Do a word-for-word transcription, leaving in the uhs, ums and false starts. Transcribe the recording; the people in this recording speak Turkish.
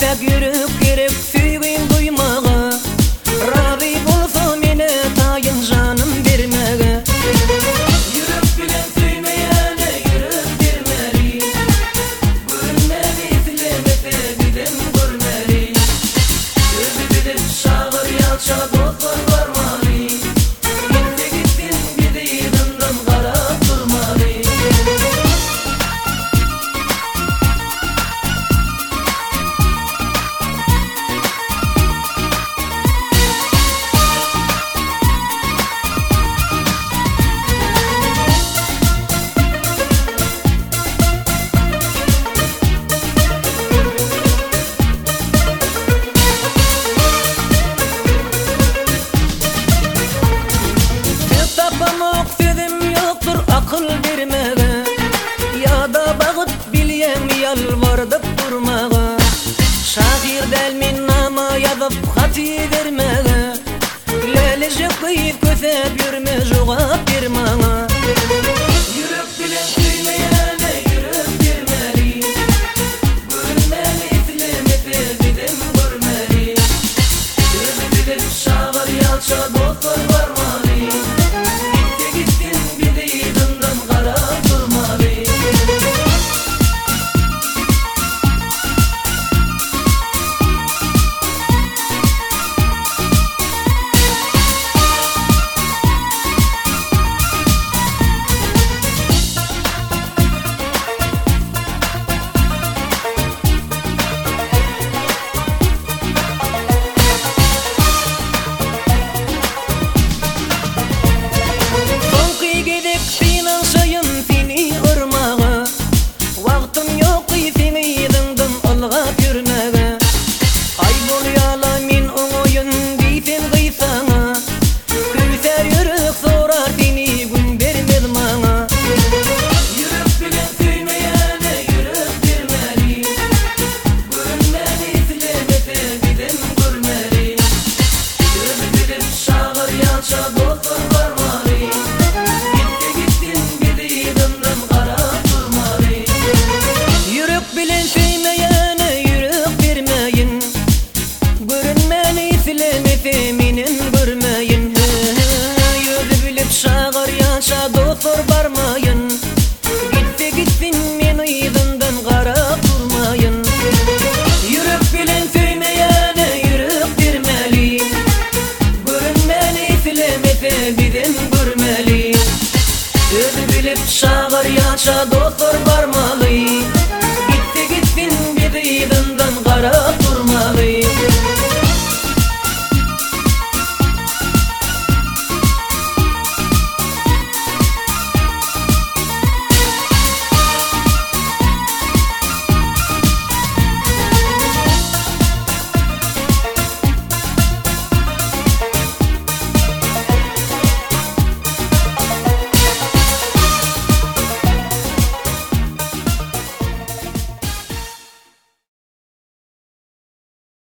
Köpek yürüp gerek süygün duymağa, razı bolsa mene tayın canım vermege. Yürüp bilen süymeyene yürüp girmeli, görünmeli silemete bilen görmeli. Gözü bilip şağır yalça dostlar varmalı, gitti gittin gidi dındım karap durmalı. Tapamak sözüm yoktur akıl vermege, ya da bağıt bilyen yalvardıp durmağa. Şair delmin nama yazıp hati vermege, lelece kıyıp kösep yürme cevap vermana. Yürüp bilen süymeyene yürüp girmeli, görünmeli silemete bilen görmeli. Gözü bilip şağır yalça dostlar varmalı, gitti gittin gidi dındım karap durmalı. Sonki gidip sinan sayın seni ırmağa, vaktim yok seni dındım olga pürmege. Ay bolyala min oğoyun deysen gıysana, küser yürük sorar seni gün vermez mana. Yürüp bilen süymeyene yürüp girmeli, görünmeli silemete bilen görmeli. Gözü bilip şağır yalça dostlar varmalı, gitti gittin gidi dındım karap durmalı. Yürük bilen sevmeyene yürük vermeyin, görünmeli silemete minin görmeyin. Yüzü bilip şağır yaşa dostlar barmayın, gitti gitsin men uydundan qarap durmayın. Yürük bilen sevmeyene yürük vermeli, görünmeli silemete bilen görmeli. Yüzü bilip şağır yaşa dostlar barmalı, gitti gitsin gidi dından qarap durmalı.